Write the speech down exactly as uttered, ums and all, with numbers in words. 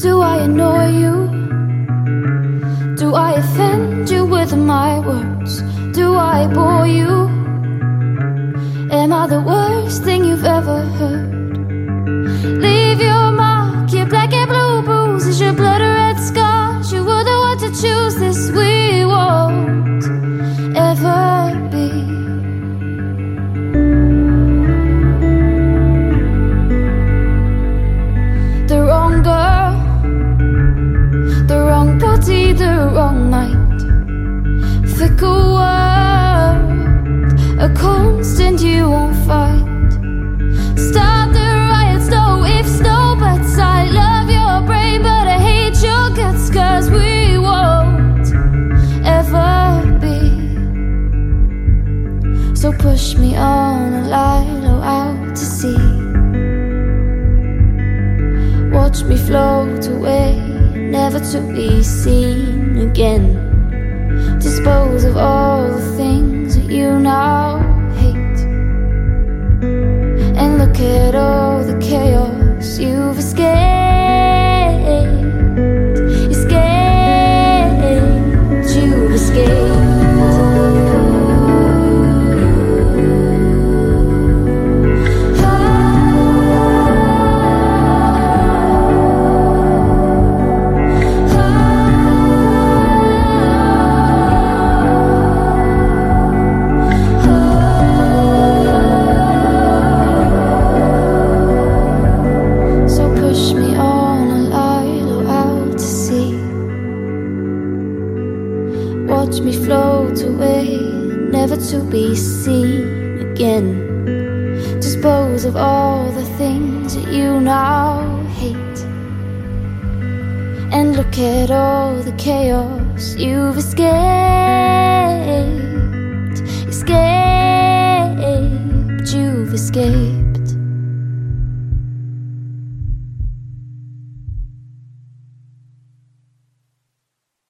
Do I annoy you? Do I offend you with my words? Do I bore you? Am I the worst thing you've ever heard? Leave your mark, your black and blue bruises, your blood red scars. You were the one to choose this. We won't ever be. The wrong girl, the wrong body, the wrong mind. Fickle world, a constant you won't find. Stop the riots, no ifs, no buts. I love your brain, but I hate your guts. Cause we won't ever be. So push me on a lilo out to sea. Watch me float away, never to be seen again. Dispose of all the things that you now hate, and look at all the chaos you've escaped. Escaped, you've escaped. Watch me float away, never to be seen again. Dispose of all the things that you now hate, and look at all the chaos you've escaped. Escaped, you've escaped.